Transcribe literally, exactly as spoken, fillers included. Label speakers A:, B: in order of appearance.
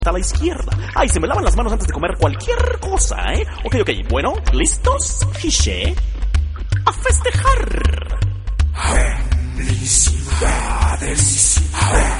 A: a la izquierda. Ay, se me lavan las manos antes de comer cualquier cosa, ¿eh? Ok, ok, bueno, ¿listos? Fiché. A festejar.
B: Felicidades.